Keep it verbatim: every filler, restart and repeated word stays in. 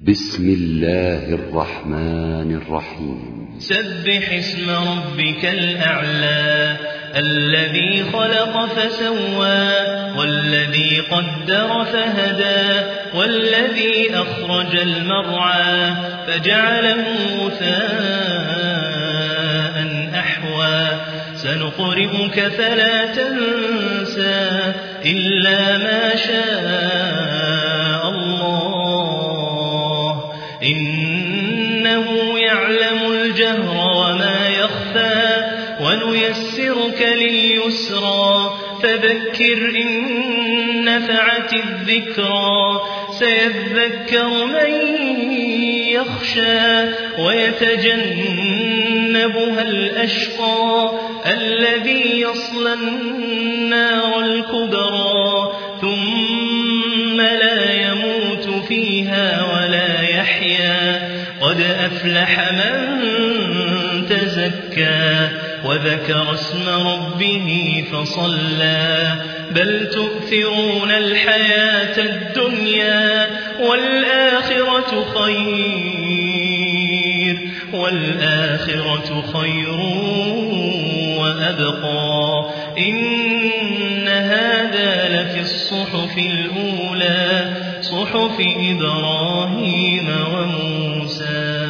بسم الله الرحمن الرحيم سبح اسم ربك الأعلى الذي خلق فسوى والذي قدر فهدى والذي أخرج المرعى فجعله غثاء أحوى سنقرئك فلا تنسى إلا ما شاء الله إنه يعلم الجهر وما يخفى ونيسرك لليسرى فذكر إن نفعت الذكرى سيذكر من يخشى ويتجنبها الأشقى الذي يصلى النار الكبرى ثم لا يموت فيها ولا يحيا قد أفلح من تزكى وذكر اسم ربه فصلى بل تؤثرون الحياة الدنيا والآخرة خير والآخرة خير وأبقى إن هذا لفي الصحف الأولى صحف إبراهيم وموسى